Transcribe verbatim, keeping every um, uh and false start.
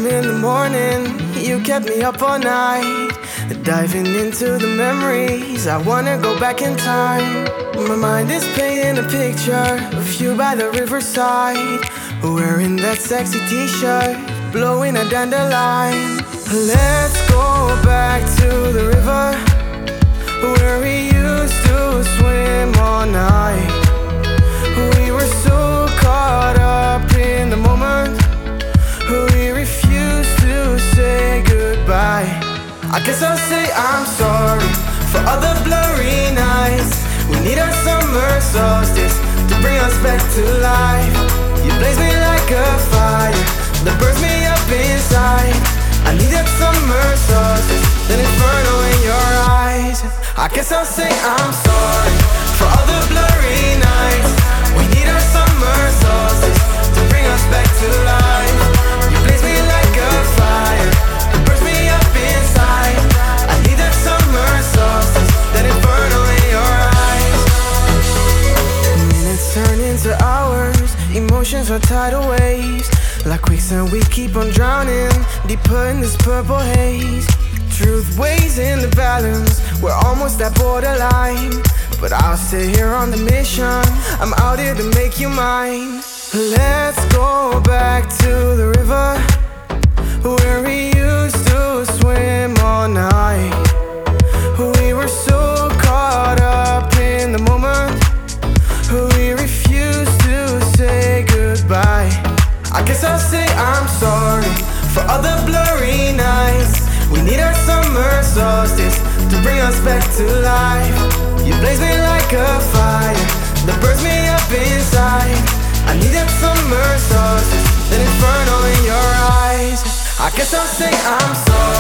a.m. in the morning, you kept me up all night, diving into the memories. I wanna go back in time. My mind is painting a picture of you by the riverside, wearing that sexy t-shirt, blowing a dandelion. Let's go back to the river where we used to swim all night. We were so caught up in the moment, we refused to say goodbye. I guess I'll say I'm sorry for all the blurry nights. We need a summer solstice to bring us back to life. You blaze me like a fire that burns me up inside. I need that summer solstice, that inferno in your eyes. I guess I'll say I'm sorry for all the blurry nights. We need a summer solstice to bring us back to life. You blaze me like a fire that burns me up inside. I need that summer solstice, that inferno in your eyes. Minutes turn into hours, emotions are tidal waves. Like quicksand we keep on drowning, deeper in this purple haze. Truth weighs in the balance, we're almost at borderline, but I'll stay here on the mission. I'm out here to make you mine. Let's go back to the river where we used to swim all night. We were so caught up in the moment, we refused to say goodbye. I guess I'll say I'm sorry for all the blurry nights. We need our summer solstice to bring us back to life. You blaze me like a fire that burns me up inside. I need that summer solstice, that inferno in your eyes. I guess I'll say I'm sorry